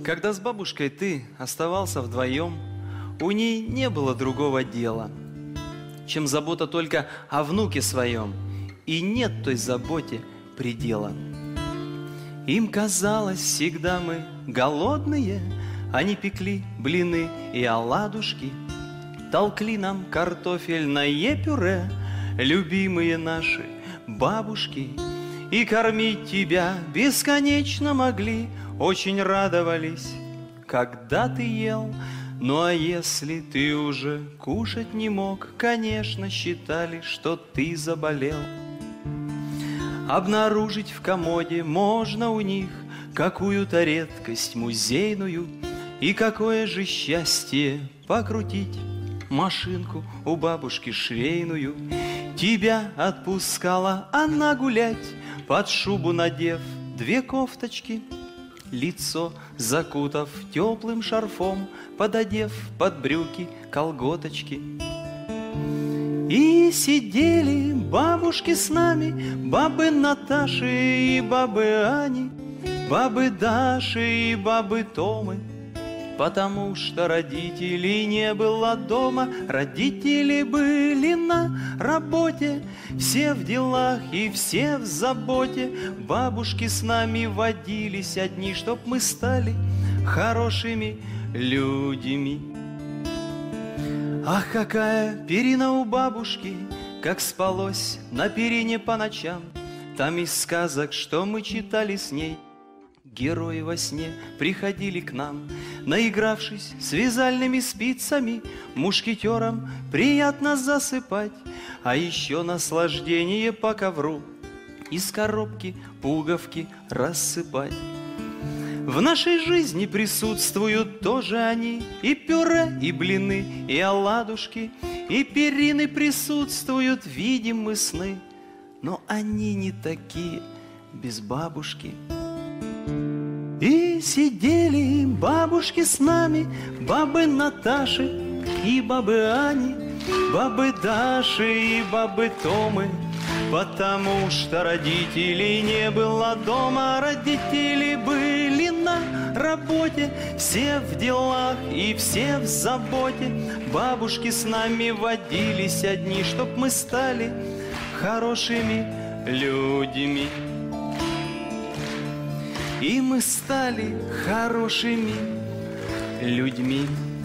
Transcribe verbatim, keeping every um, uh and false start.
Когда с бабушкой ты оставался вдвоем, у ней не было другого дела, чем забота только о внуке своем, и нет той заботе предела. Им казалось, всегда мы голодные, они пекли блины и оладушки, толкли нам картофельное пюре, любимые наши бабушки, и кормить тебя бесконечно могли, очень радовались, когда ты ел. Ну а если ты уже кушать не мог, конечно, считали, что ты заболел. Обнаружить в комоде можно у них какую-то редкость музейную, и какое же счастье покрутить машинку у бабушки швейную. Тебя отпускала она гулять, под шубу надев две кофточки, лицо закутав теплым шарфом, пододев под брюки колготочки. И сидели бабушки с нами, бабы Наташи и бабы Ани, бабы Даши и бабы Томы, потому что родителей не было дома, родители были на работе, все в делах и все в заботе. Бабушки с нами водились одни, чтоб мы стали хорошими людьми. Ах, какая перина у бабушки, как спалось на перине по ночам. Там из сказок, что мы читали с ней, герои во сне приходили к нам. Наигравшись с вязальными спицами, мушкетерам приятно засыпать. А еще наслаждение по ковру из коробки пуговки рассыпать. В нашей жизни присутствуют тоже они, и пюре, и блины, и оладушки, и перины присутствуют, видим мы сны, но они не такие без бабушки. И сидели бабушки с нами, бабы Наташи и бабы Ани, бабы Даши и бабы Томы, потому что родителей не было дома, родители были на работе, все в делах и все в заботе. Бабушки с нами водились одни, чтоб мы стали хорошими людьми. И мы стали хорошими людьми.